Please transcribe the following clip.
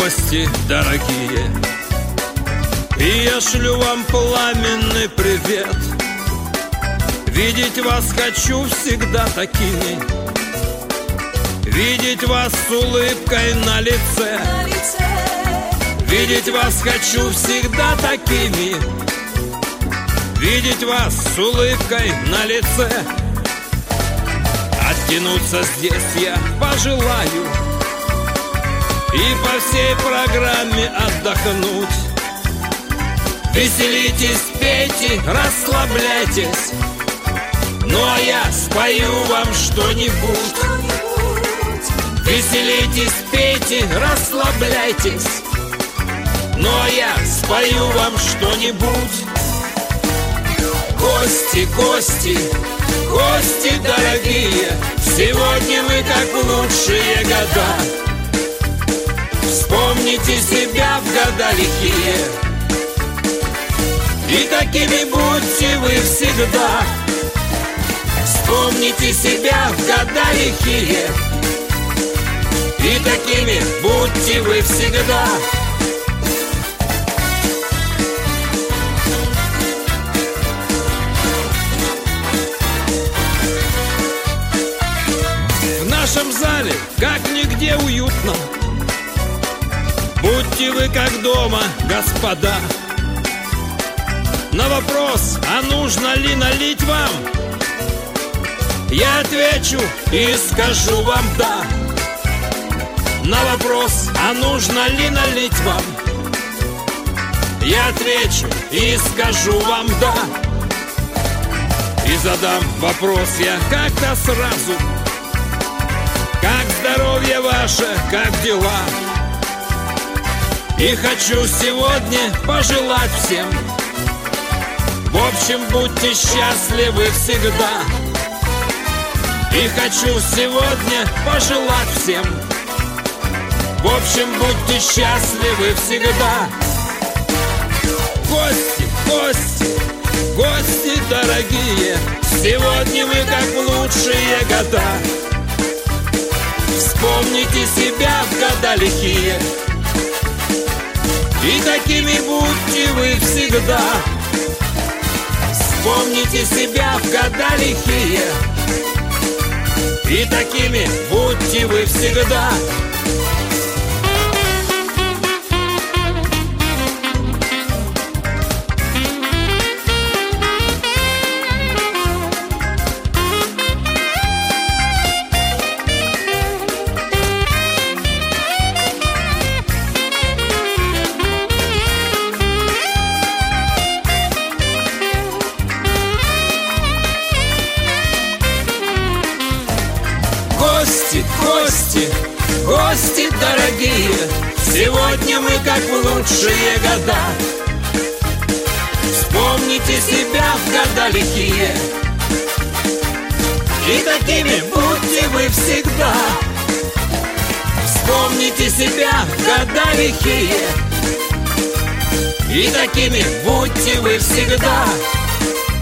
гости дорогие, и я шлю вам пламенный привет. Видеть вас хочу всегда такими, видеть вас с улыбкой на лице. Видеть вас хочу всегда такими, видеть вас с улыбкой на лице. Оттянуться здесь я пожелаю и по всей программе отдохнуть. Веселитесь, пейте, расслабляйтесь, ну а я спою вам что-нибудь. Веселитесь, пейте, расслабляйтесь, ну а я спою вам что-нибудь. Гости, гости, гости дорогие, сегодня мы как в лучшие года. Вспомните себя в года лихие, и такими будьте вы всегда. Вспомните себя в года лихие, и такими будьте вы всегда. В нашем зале как нигде уютно, будьте вы как дома, господа. На вопрос, а нужно ли налить вам, я отвечу и скажу вам да. На вопрос, а нужно ли налить вам, я отвечу и скажу вам да. И задам вопрос я как-то сразу: как здоровье ваше, как дела? И хочу сегодня пожелать всем, в общем, будьте счастливы всегда. И хочу сегодня пожелать всем, в общем, будьте счастливы всегда. Гости, гости, гости дорогие, сегодня мы как в лучшие года. Вспомните себя в года лихие, и такими будьте вы всегда. Вспомните себя в года лихие, и такими будьте вы всегда. Гости, гости, гости дорогие, сегодня мы как в лучшие года. Вспомните себя в года лихие, и такими будьте вы всегда. Вспомните себя в года лихие, и такими будьте вы всегда.